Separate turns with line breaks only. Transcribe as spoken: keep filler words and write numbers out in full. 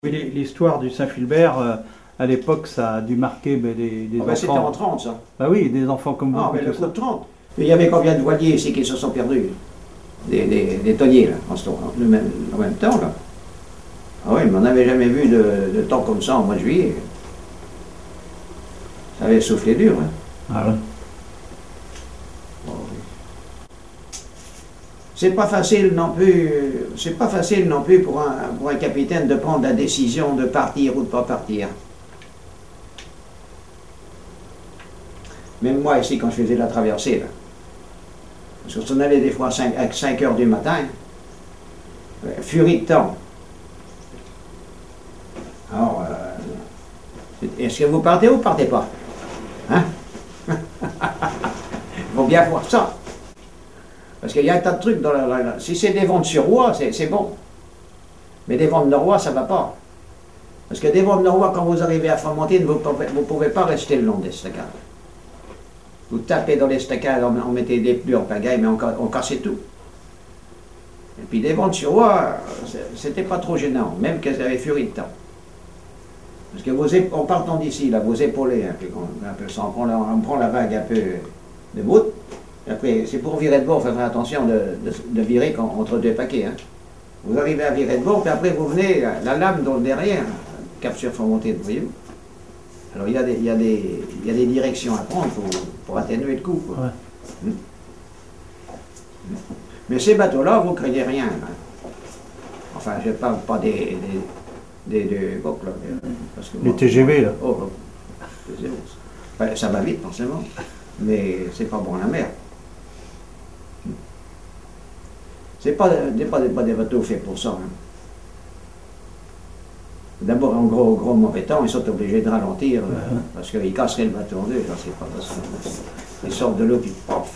Oui, l'histoire du Saint-Philbert, euh, à l'époque, ça a dû marquer ben, des, des
Ah ben, c'était
enfants.
en trente, ça.
Bah oui, des enfants comme vous.
Ah,
et
mais le
tout
coup
ça.
de trente. Il y avait combien de voiliers ici qui se sont perdus? Des, des, des tonniers, là, en, ce temps, en, même, en même temps, là. Ah oui, mais on n'avait jamais vu de, de temps comme ça en mois de juillet. Ça avait soufflé dur, hein.
Ah ouais.
Bon, oui. C'est pas facile non plus, c'est pas facile non plus pour un, pour un capitaine de prendre la décision de partir ou de pas partir. Même moi ici, quand je faisais la traversée, là, parce qu'on allait des fois à cinq heures du matin, euh, furie de temps. Alors, euh, est-ce que vous partez ou vous partez pas? Hein? Il faut bien voir ça. Parce qu'il y a un tas de trucs dans la... la, la si c'est des vents de Suroît, c'est bon. Mais des vents de Noroît, ça ne va pas. Parce que des vents de Noroît, quand vous arrivez à Fromentine, vous ne pouvez pas rester le long des estacades. Vous tapez dans l'estacade, on, on mettait des pneus en pagaille, mais on, on cassait tout. Et puis des vents de Suroît, c'était pas trop gênant, même qu'elles avaient furie de temps. Parce que vos en partant d'ici, là, vous épaulez un peu, un peu ça, on prend, la, on prend la vague un peu de bout. Après, c'est pour virer de bord, il faut faire attention de, de, de virer quand, entre deux paquets. Hein. Vous arrivez à virer de bord, puis après vous venez, la lame dans le derrière, cap sur Fromentine, vous voyez. Alors il y, a des, il, y a des, il y a des directions à prendre pour, pour atténuer le coup. Quoi. Ouais. Hum. Mais ces bateaux-là, vous ne craignez rien. Hein. Enfin, je ne parle pas des... des, des, des bon, là, parce que,
les
bon,
T G V, là.
Oh, oh. Enfin, ça va vite, forcément, mais c'est pas bon la mer. C'est pas, pas, pas des bateaux faits pour ça. Hein. D'abord, en gros, gros mauvais temps, ils sont obligés de ralentir, ouais. euh, parce qu'ils casseraient le bateau en deux, c'est pas possible. Ils sortent de l'eau, puis pof,